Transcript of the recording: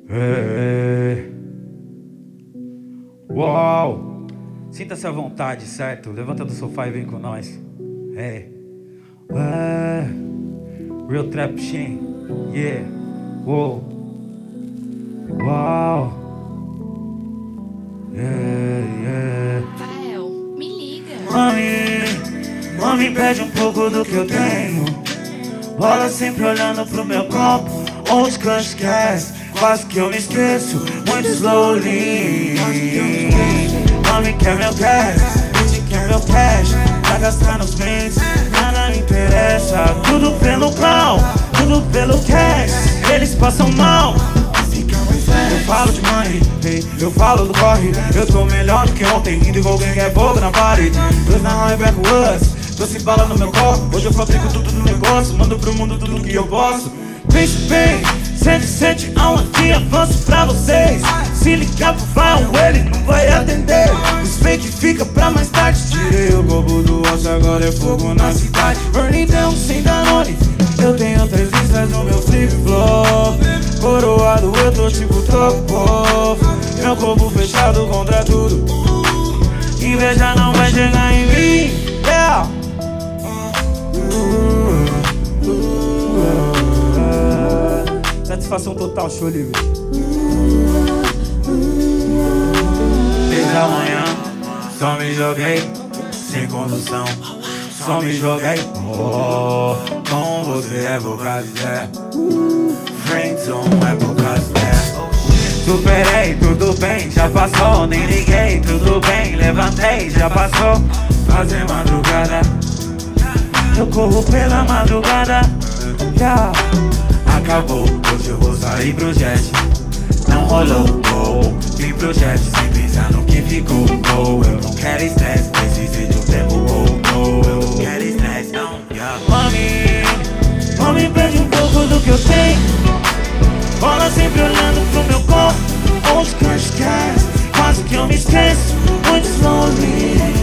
É. Uau! Sinta-se à vontade, certo? Levanta do sofá e vem com nós. É. Real Trap Shin. Yeah. Uou. Uau. Yeah. Rafael, me liga. Mami, pede um pouco do que eu tenho. Bola sempre olhando pro meu copo. Old Crush Cast, quase que eu me esqueço. Muito slowly. Mami quer meu cash, bitch quer meu cash. Pra gastar nos bens, nada me interessa. Tudo pelo clown, tudo pelo cash. Eles passam mal. Eu falo de money, hey, eu falo do corre. Eu tô melhor do que ontem, rindo igual alguém que é fogo na party. Dois na high backwoods, doce bala no meu corpo. Hoje eu fabrico tudo no negócio, mando pro mundo tudo que eu posso. Pense bem, 107 aonde avanço pra vocês. Se ligar pro Val, ele não vai atender. Os fake fica pra mais tarde. Tirei o bobo do osso, agora é fogo na cidade. Burning down sem Danone. Eu tenho 3 listas no meu flip-flop. Coroado, eu tô tipo top off. Meu corpo fechado contra tudo. Inveja não vai chegar em mim. Yeah. Satisfação total, show livre. Desde amanhã, só me joguei. Sem condução, só me joguei. Oh, com você é por causa friendzone é por causa superei, tudo bem, já passou. Nem liguei, tudo bem, levantei, já passou. Fazer madrugada, eu corro pela madrugada. Yeah. Acabou, hoje eu vou sair pro jet. Não rolou, oh, vim pro jet sem pensar no que ficou. Oh, eu não quero estresse, precisei de um tempo. Oh, oh, eu não quero estresse, não. Yeah. Mami pede um pouco do que eu tenho. Bola sempre olhando pro meu corpo. Old Crush Cast, quase que eu me esqueço. Muito slowly.